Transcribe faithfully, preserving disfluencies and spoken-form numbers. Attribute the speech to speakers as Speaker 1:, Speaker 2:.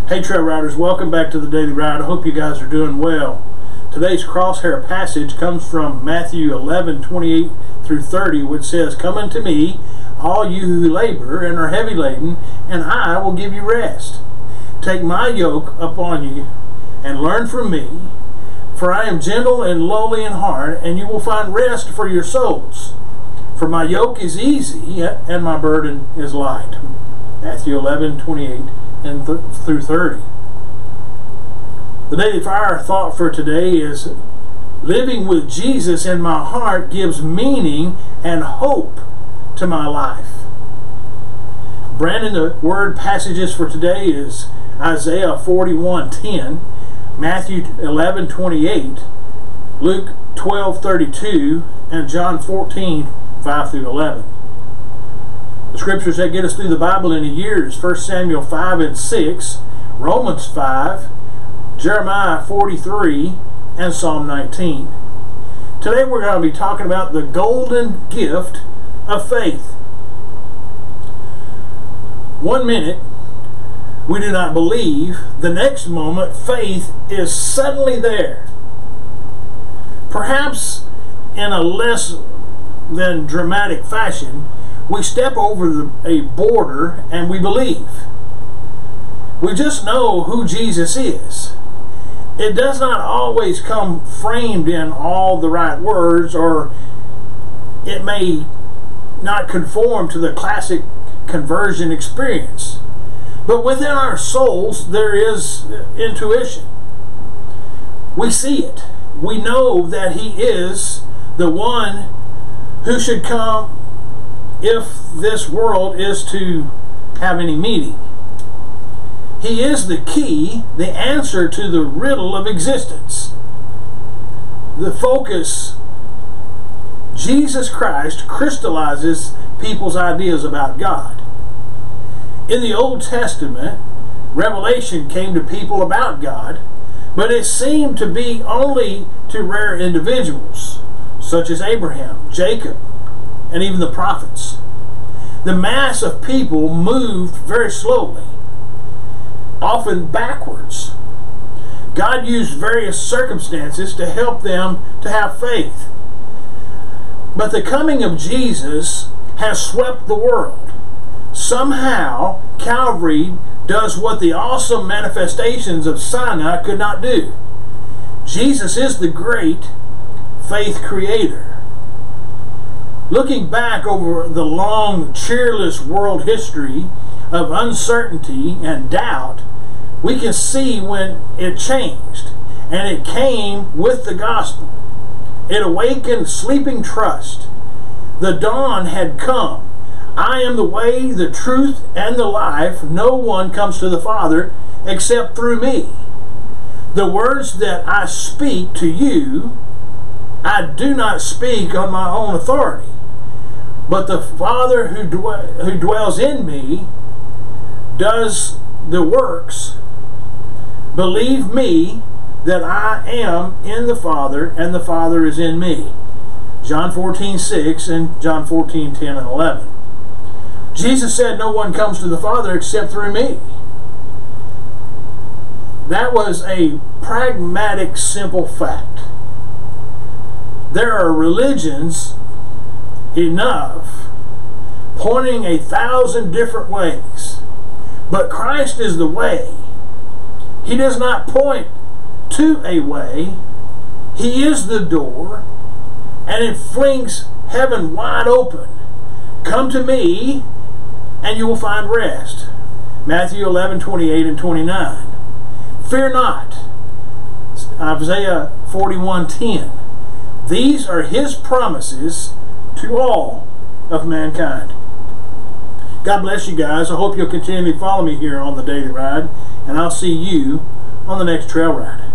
Speaker 1: Hey Trail Riders, welcome back to the Daily Ride. I hope you guys are doing well. Today's crosshair passage comes from Matthew eleven, twenty-eight through thirty, which says, "Come unto me, all you who labor and are heavy laden, and I will give you rest. Take my yoke upon you, and learn from me, for I am gentle and lowly in heart, and you will find rest for your souls. For my yoke is easy, and my burden is light." Matthew eleven, twenty-eight and th through thirty. The daily fire thought for today is, living with Jesus in my heart gives meaning and hope to my life. Brandon, the word passages for today is Isaiah forty-one ten, Matthew eleven twenty-eight, Luke twelve thirty-two, and John fourteen five through eleven. The scriptures that get us through the Bible in a year is First Samuel five and six, Romans five, Jeremiah forty-three, and Psalm nineteen. Today we're going to be talking about the golden gift of faith. One minute we do not believe, the next moment faith is suddenly there. Perhaps in a less than dramatic fashion, we step over the, a border and we believe. We just know who Jesus is. It does not always come framed in all the right words, or it may not conform to the classic conversion experience. But within our souls there is intuition. We see it. We know that He is the one who should come if this world is to have any meaning. He is the key, the answer to the riddle of existence. The focus, Jesus Christ, crystallizes people's ideas about God. In the Old Testament, revelation came to people about God, but it seemed to be only to rare individuals, such as Abraham, Jacob, and even the prophets. The mass of people moved very slowly, often backwards. God used various circumstances to help them to have faith. But the coming of Jesus has swept the world. Somehow, Calvary does what the awesome manifestations of Sinai could not do. Jesus is the great faith creator. Looking back over the long, cheerless world history of uncertainty and doubt, we can see when it changed, and it came with the gospel. It awakened sleeping trust. The dawn had come. I am the way, the truth, and the life. No one comes to the Father except through me. The words that I speak to you, I do not speak on my own authority, but the Father who, dw who dwells in me does the works. Believe me that I am in the Father, and the Father is in me. John fourteen six and John fourteen ten and eleven. Jesus said, "No one comes to the Father except through me." That was a pragmatic, simple fact. There are religions enough pointing a thousand different ways, but Christ is the way. He does not point to a way. He is the door, and it flings heaven wide open. Come to me and you will find rest. Matthew eleven twenty-eight and twenty-nine. Fear not. Isaiah forty-one ten. These are His promises to all of mankind. God bless you guys. I hope you'll continually follow me here on the Daily Ride, and I'll see you on the next trail ride.